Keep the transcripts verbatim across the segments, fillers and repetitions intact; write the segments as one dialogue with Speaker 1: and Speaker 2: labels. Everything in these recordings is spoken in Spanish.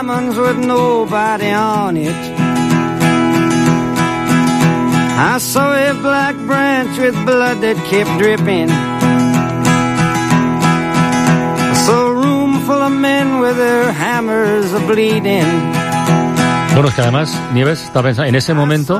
Speaker 1: commons with nobody on it. I saw a black branch with blood that kept dripping. I saw a room full of men with their hammers a-bleeding.
Speaker 2: Bueno, es que además, Nieves, estaba pensando, en ese momento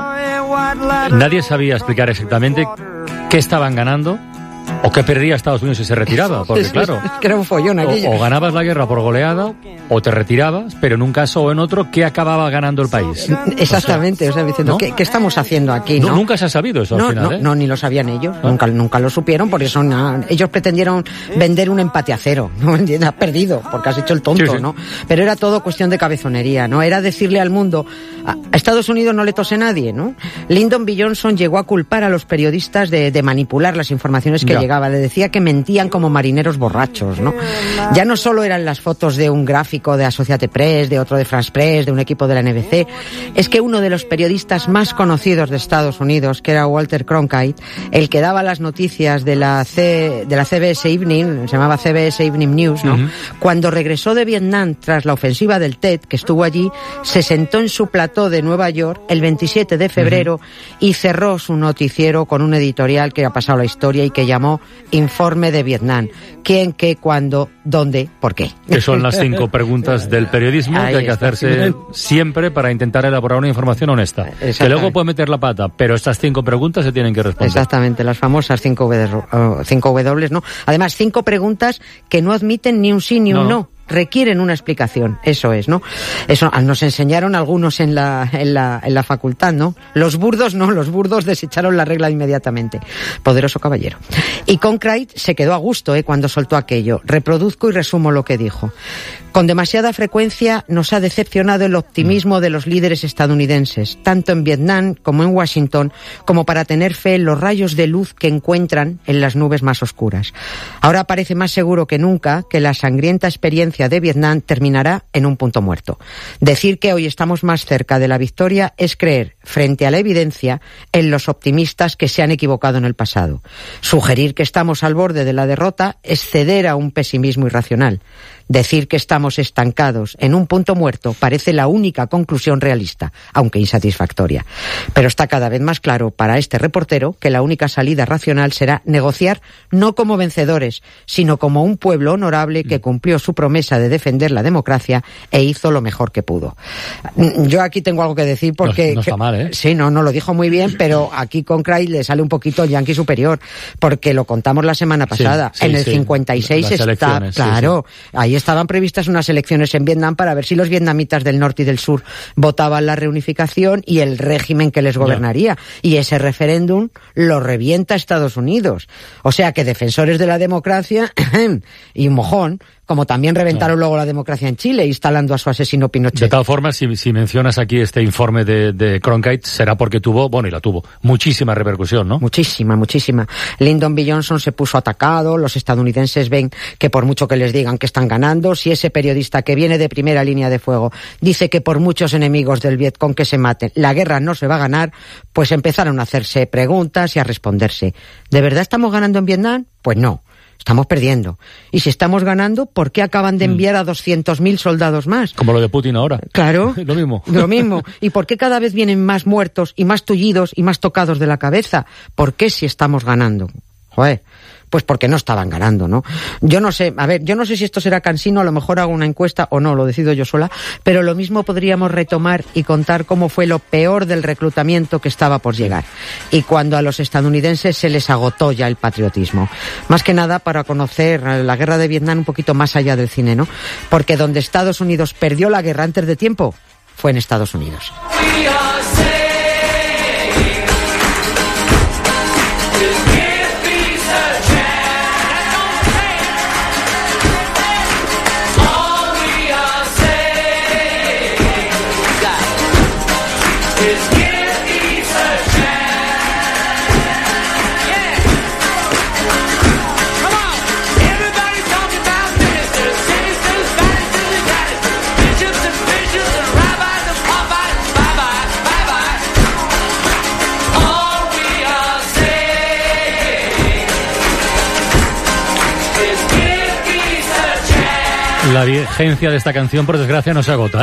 Speaker 2: nadie sabía explicar exactamente qué estaban ganando o qué perdía Estados Unidos si se retiraba, porque claro,
Speaker 3: es que era un follón aquello.
Speaker 2: O, o ganabas la guerra por goleada o te retirabas, pero en un caso o en otro, ¿qué acababa ganando el país?
Speaker 3: Exactamente, o sea, diciendo, ¿no? ¿qué, ¿qué estamos haciendo aquí? ¿no?
Speaker 2: No, nunca se ha sabido eso
Speaker 3: no,
Speaker 2: al final,
Speaker 3: no,
Speaker 2: ¿eh?
Speaker 3: No, ni lo sabían ellos,
Speaker 2: ¿Ah?
Speaker 3: nunca, nunca lo supieron, por eso na, ellos pretendieron vender un empate a cero, ¿no? Has perdido, porque has hecho el tonto, sí, sí. ¿no? Pero era todo cuestión de cabezonería, ¿no? Era decirle al mundo, a Estados Unidos no le tose nadie, ¿no? Lyndon B. Johnson llegó a culpar a los periodistas de, de manipular las informaciones que
Speaker 2: ya.
Speaker 3: llegaban, le decía que mentían como marineros borrachos, ¿no? Ya no solo eran las fotos de un gráfico de Associated Press, de otro de France Press, de un equipo de la N B C, es que uno de los periodistas más conocidos de Estados Unidos, que era Walter Cronkite, el que daba las noticias de la C, de la C B S Evening, se llamaba C B S Evening News, ¿no? Uh-huh. Cuando regresó de Vietnam tras la ofensiva del T E D, que estuvo allí, se sentó en su plató de Nueva York el veintisiete de febrero uh-huh. y cerró su noticiero con un editorial que ha pasado la historia y que llamó Informe de Vietnam. ¿Quién, qué, cuándo, dónde, por qué?
Speaker 2: Que son las cinco preguntas del periodismo Ahí que hay que está. hacerse siempre para intentar elaborar una información honesta. Que luego puede meter la pata, pero estas cinco preguntas se tienen que responder.
Speaker 3: Exactamente, las famosas cinco W, uh, cinco W, ¿no? Además, cinco preguntas que no admiten ni un sí ni un no. no. Requieren una explicación, eso es, ¿no? Eso nos enseñaron algunos en la, en la, en la facultad, ¿no? Los burdos no, los burdos desecharon la regla inmediatamente. Poderoso caballero. Y Cronkite se quedó a gusto, ¿eh? Cuando soltó aquello. Reproduzco y resumo lo que dijo. Con demasiada frecuencia nos ha decepcionado el optimismo de los líderes estadounidenses, tanto en Vietnam como en Washington, como para tener fe en los rayos de luz que encuentran en las nubes más oscuras. Ahora parece más seguro que nunca que la sangrienta experiencia de Vietnam terminará en un punto muerto. Decir que hoy estamos más cerca de la victoria es creer, frente a la evidencia, en los optimistas que se han equivocado en el pasado. Sugerir que estamos al borde de la derrota es ceder a un pesimismo irracional. Decir que estamos estancados en un punto muerto parece la única conclusión realista, aunque insatisfactoria. Pero está cada vez más claro para este reportero que la única salida racional será negociar no como vencedores, sino como un pueblo honorable que cumplió su promesa de defender la democracia e hizo lo mejor que pudo. Yo aquí tengo algo que decir porque...
Speaker 2: No, no está mal, ¿eh?
Speaker 3: Sí, no, no lo dijo muy bien, pero aquí con Cronkite le sale un poquito el yanqui superior, porque lo contamos la semana pasada. Sí, sí, en el sí. cincuenta y seis
Speaker 2: Las
Speaker 3: está... Claro,
Speaker 2: sí, sí.
Speaker 3: ahí estaban previstas unas elecciones en Vietnam para ver si los vietnamitas del norte y del sur votaban la reunificación y el régimen que les gobernaría. Ya. Y ese referéndum lo revienta Estados Unidos. O sea que defensores de la democracia y un mojón, como también reventaron no. luego la democracia en Chile, instalando a su asesino Pinochet.
Speaker 2: De tal forma, si, si mencionas aquí este informe de, de Cronkite, será porque tuvo, bueno, y la tuvo, muchísima repercusión, ¿no?
Speaker 3: Muchísima, muchísima. Lyndon B. Johnson se puso atacado, los estadounidenses ven que por mucho que les digan que están ganando, si ese periodista que viene de primera línea de fuego dice que por muchos enemigos del Vietcong que se maten, la guerra no se va a ganar, pues empezaron a hacerse preguntas y a responderse. ¿De verdad estamos ganando en Vietnam? Pues no. Estamos perdiendo. Y si estamos ganando, ¿por qué acaban de enviar a doscientos mil soldados más?
Speaker 2: Como lo de Putin ahora.
Speaker 3: Claro.
Speaker 2: Lo mismo.
Speaker 3: Lo mismo. ¿Y por qué cada vez vienen más muertos y más tullidos y más tocados de la cabeza? ¿Por qué si estamos ganando? Joder. Pues porque no estaban ganando, ¿no? Yo no sé, a ver, yo no sé si esto será cansino, a lo mejor hago una encuesta o no, lo decido yo sola, pero lo mismo podríamos retomar y contar cómo fue lo peor del reclutamiento que estaba por llegar. Y cuando a los estadounidenses se les agotó ya el patriotismo. Más que nada para conocer la guerra de Vietnam un poquito más allá del cine, ¿no? Porque donde Estados Unidos perdió la guerra antes de tiempo, fue en Estados Unidos.
Speaker 2: La vigencia de esta canción, por desgracia, no se agota.